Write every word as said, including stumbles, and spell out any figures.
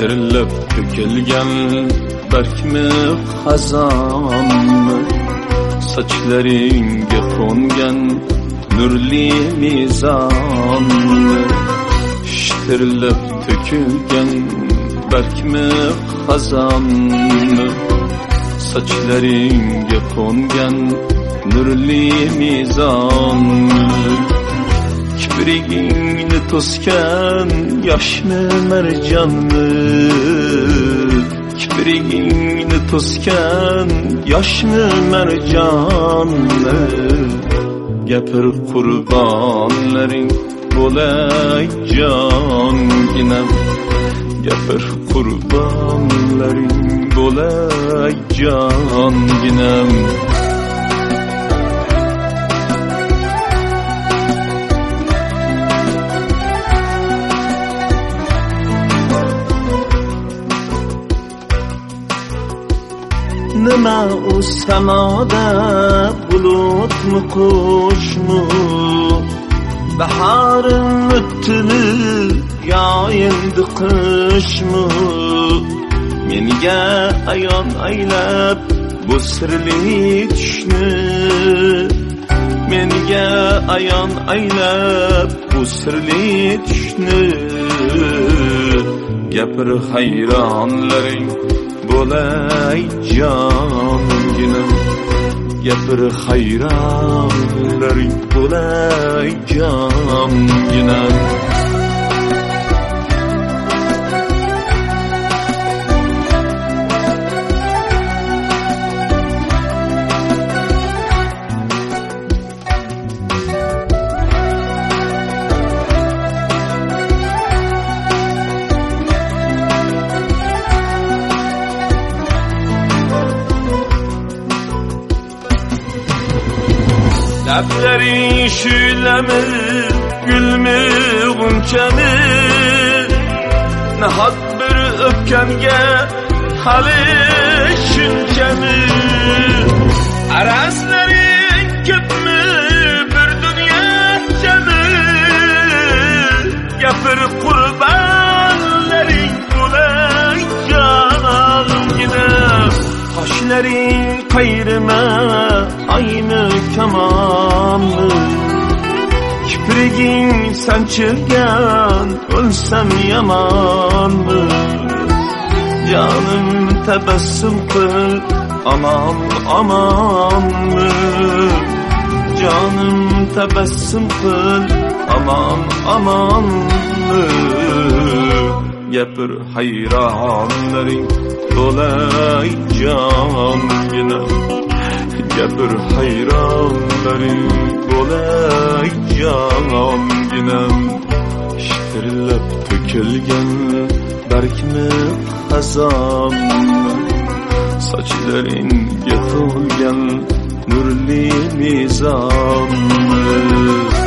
Şiştirilib to'kilgan barkmi xazonmi, sochlaringga qo'ngan nurli mizonmi. Şiştirilib to'kilgan barkmi xazonmi, sochlaringga qo'ngan nurli mizonmi. Kiprigingni to'sgan yoshmi marjonmi, kiprigingni to'sgan yoshmi marjonmi. Gapir qurbonlaring bo'lay jonginam, gapir qurbonlaring bo'lay jonginam. Nima u samoda bulutmi qushmi, bahorim o'tini yo endi qishmi. Menga ayon aylab bu sirli tushni, menga ayon aylab bu sirli tushni. Gapir hayronlaring bo'lay jonginam, gapir hayronlaring bo'lay jonginam. Lablaring shulami, gulmi, g'unchami, nahot bir o'pkanga hali shunchami. Arazlaring ko'pmi, bir dunyo jami, gapir qurbonlaring bo'lay jonginam. Qoshlaring qayrima, aynı kamanlı, kipriging sanchilgan, o'lsam yamanmi. Canım tabassum qil, aman amanmi. Canım tabassum qil, aman amanmi. Gapir hayronlaring bo'lay jonginam, gapir hayronlaring bo'lay jonginam. Shishtirilib to'kilgan barkmi xazonmi, sochlaringga to'lgan nurli mizonmi.